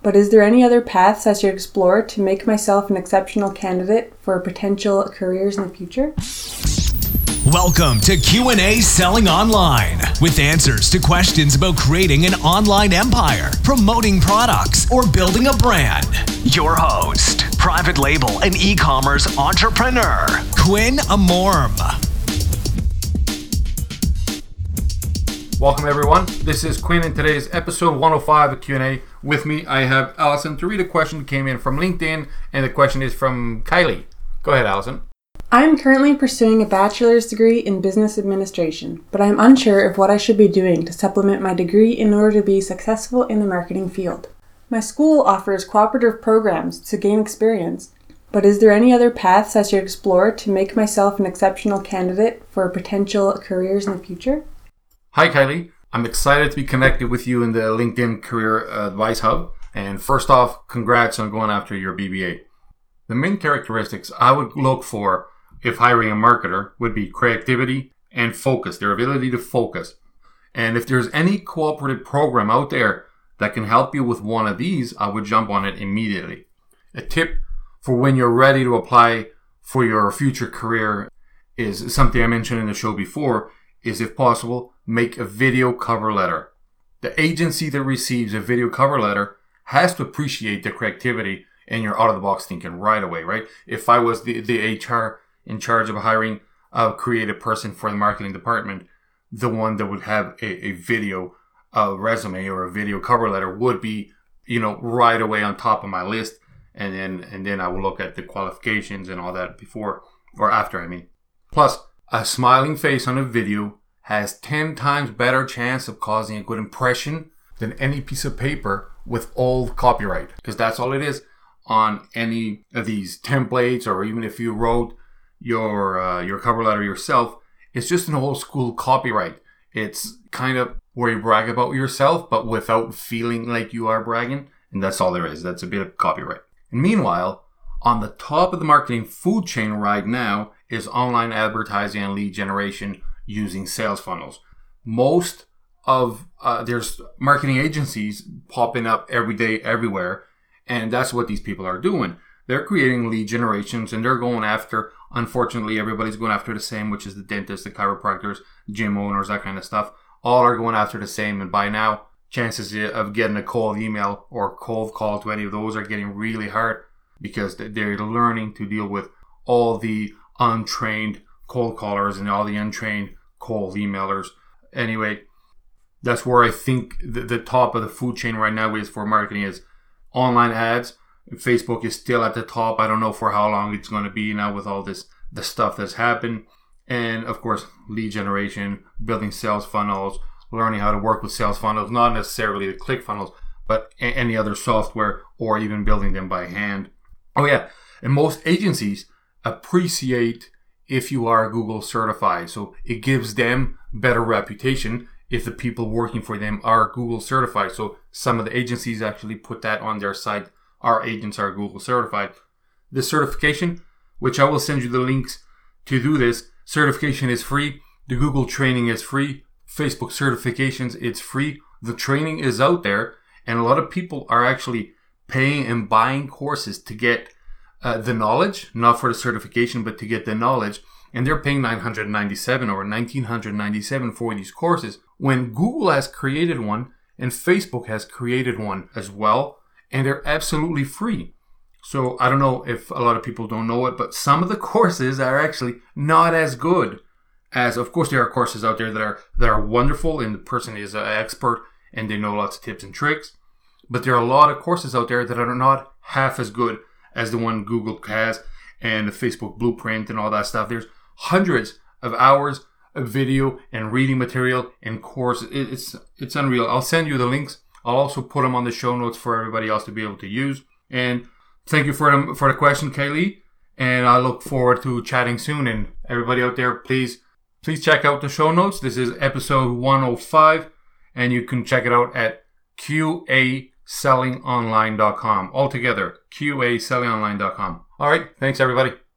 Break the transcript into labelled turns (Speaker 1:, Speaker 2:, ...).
Speaker 1: But is there any other paths I should explore to make myself an exceptional candidate for potential careers in the future?
Speaker 2: Welcome to Q&A Selling Online, with answers to questions about creating an online empire, promoting products, or building a brand. Your host, private label and e-commerce entrepreneur, Quinn Amorm.
Speaker 3: Welcome everyone, this is Quinn and today's episode 105 of Q&A. With me I have Allison to read a question that came in from LinkedIn, and the question is from Kylie. Go ahead, Allison.
Speaker 1: I am currently pursuing a bachelor's degree in business administration, but I am unsure of what I should be doing to supplement my degree in order to be successful in the marketing field. My school offers cooperative programs to gain experience, but is there any other paths I should explore to make myself an exceptional candidate for potential careers in the future?
Speaker 3: Hi Kylie, I'm excited to be connected with you in the LinkedIn Career Advice Hub. And first off, congrats on going after your BBA. The main characteristics I would look for if hiring a marketer would be creativity and focus, their ability to focus. And if there's any cooperative program out there that can help you with one of these, I would jump on it immediately. A tip for when you're ready to apply for your future career is something I mentioned in the show before, is if possible, make a video cover letter. The agency that receives a video cover letter has to appreciate the creativity and your out-of-the-box thinking right away, right? If I was the HR in charge of hiring a creative person for the marketing department, the one that would have a video resume or a video cover letter would be, right away on top of my list. And then I will look at the qualifications and all that before or after, Plus, a smiling face on a video has 10 times better chance of causing a good impression than any piece of paper with old copyright. Because that's all it is on any of these templates, or even if you wrote your cover letter yourself, it's just an old school copyright. It's kind of where you brag about yourself, but without feeling like you are bragging. And that's all there is. That's a bit of copyright. And meanwhile, on the top of the marketing food chain right now is online advertising and lead generation using sales funnels. Most of there's marketing agencies popping up every day, everywhere, and that's what these people are doing. They're creating lead generations, and they're going after, unfortunately, everybody's going after the same, which is the dentists, the chiropractors, gym owners, that kind of stuff. All are going after the same, and by now, chances of getting a cold email or cold call to any of those are getting really hard, because they're learning to deal with all the untrained cold callers and all the untrained cold emailers. Anyway, that's where I think the top of the food chain right now is for marketing is online ads. Facebook is still at the top. I don't know for how long it's going to be now with all the stuff that's happened. And of course, lead generation, building sales funnels, learning how to work with sales funnels, not necessarily the ClickFunnels, but any other software, or even building them by hand. Oh yeah, and most agencies appreciate if you are Google certified. So it gives them better reputation if the people working for them are Google certified. So some of the agencies actually put that on their site. Our agents are Google certified. This certification, which I will send you the links to do this, certification is free. The Google training is free. Facebook certifications, it's free. The training is out there, and a lot of people are actually paying and buying courses to get the knowledge, not for the certification, but to get the knowledge. And they're paying $997 or $1,997 for these courses, when Google has created one and Facebook has created one as well, and they're absolutely free. So I don't know if a lot of people don't know it, but some of the courses are actually not as good as, of course, there are courses out there that are wonderful, and the person is an expert and they know lots of tips and tricks. But there are a lot of courses out there that are not half as good as the one Google has, and the Facebook Blueprint and all that stuff. There's hundreds of hours of video and reading material and courses. It's unreal. I'll send you the links. I'll also put them on the show notes for everybody else to be able to use. And thank you for the question, Kaylee. And I look forward to chatting soon. And everybody out there, please check out the show notes. This is episode 105, and you can check it out at QASellingOnline.com. Altogether, QASellingOnline.com. All right. Thanks, everybody.